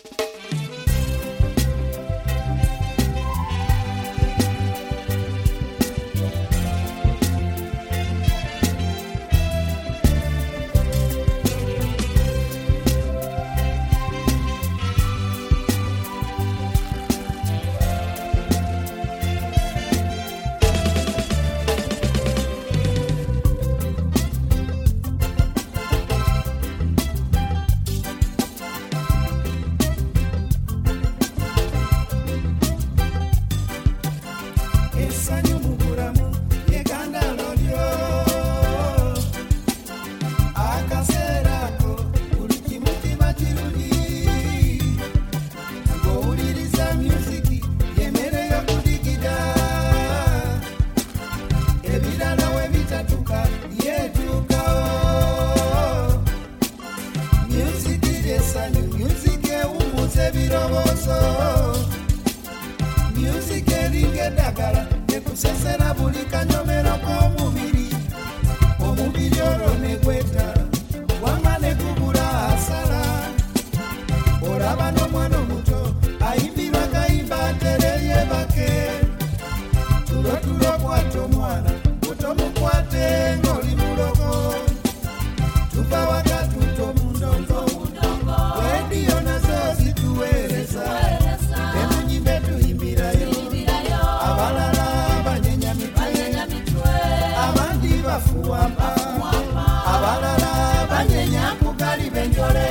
Music eringe dagala nekusesera buli kanyomero k'omubiri omubiri olwo negweta wama nekubula asala olaba n'omwana omuto ayimbirwa kayimba atereye bake tulo kwata omwana mutomukwate ng'oli muloko tuva waka tuto mundongo rediyo nazo zituweereza emunyimbe tuyimbirayo abalala banyenya mitwe abandi bafuwamba abalala banyenya kugali benjole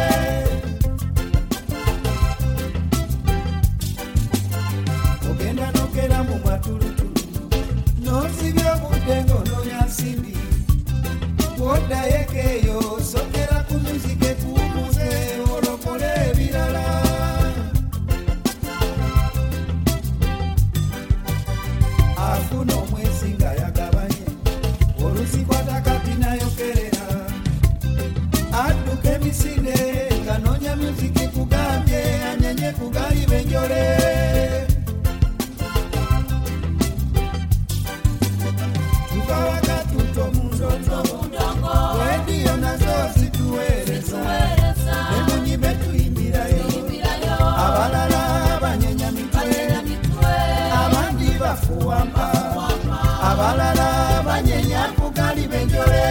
ogenda nokera mu matulutulu n'osibya obudde ng'onoonya nsimbi wodayekeyo sokera ku music ekuwumuze olokole ebirala afuna omwezi nga yagabanye olusikwata kati nayokerera adduka emisinde nga noonya music kugambye anyenye kugali benjole tukawaka tuto mundongo rediyo nazo zituweereza emunyimbe tuyimbirayo abalala banyenya mitwe abandi bafuwamba abalala banyenya kugali benjole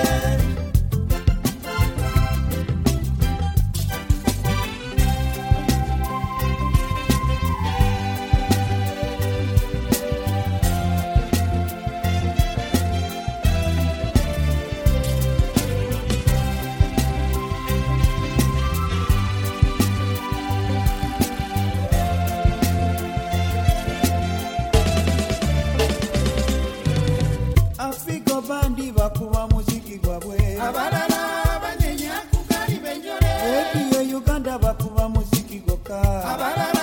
Afrika bandi bakuba muziki gwabwe abalala banyenya kugali benjole Uganda bakuba muziki goka abalala